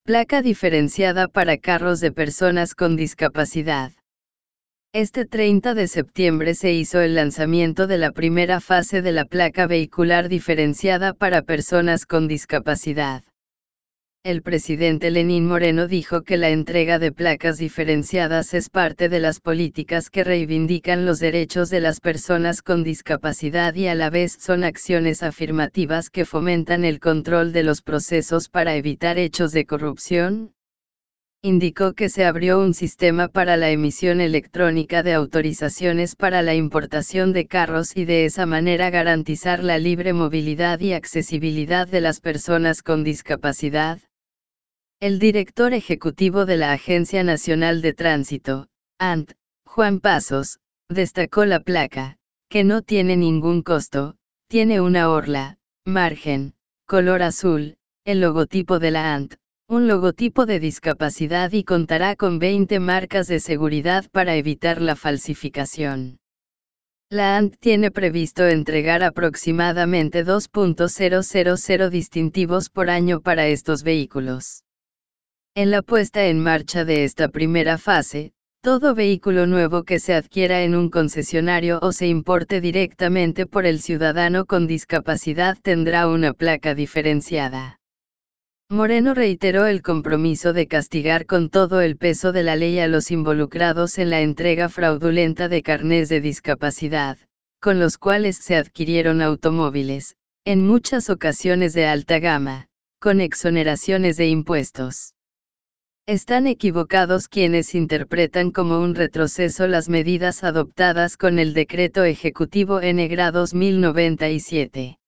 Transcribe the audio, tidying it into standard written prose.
Placa diferenciada para carros de personas con discapacidad. Este 30 de septiembre se hizo el lanzamiento de la primera fase de la placa vehicular diferenciada para personas con discapacidad. El presidente Lenín Moreno dijo que la entrega de placas diferenciadas es parte de las políticas que reivindican los derechos de las personas con discapacidad y a la vez son acciones afirmativas que fomentan el control de los procesos para evitar hechos de corrupción. Indicó que se abrió un sistema para la emisión electrónica de autorizaciones para la importación de carros y de esa manera garantizar la libre movilidad y accesibilidad de las personas con discapacidad. El director ejecutivo de la Agencia Nacional de Tránsito, ANT, Juan Pasos, destacó la placa, que no tiene ningún costo, tiene una orla, margen, color azul, el logotipo de la ANT, un logotipo de discapacidad y contará con 20 marcas de seguridad para evitar la falsificación. La ANT tiene previsto entregar aproximadamente 2.000 distintivos por año para estos vehículos. En la puesta en marcha de esta primera fase, todo vehículo nuevo que se adquiera en un concesionario o se importe directamente por el ciudadano con discapacidad tendrá una placa diferenciada. Moreno reiteró el compromiso de castigar con todo el peso de la ley a los involucrados en la entrega fraudulenta de carnés de discapacidad, con los cuales se adquirieron automóviles, en muchas ocasiones de alta gama, con exoneraciones de impuestos. Están equivocados quienes interpretan como un retroceso las medidas adoptadas con el Decreto Ejecutivo N-2097.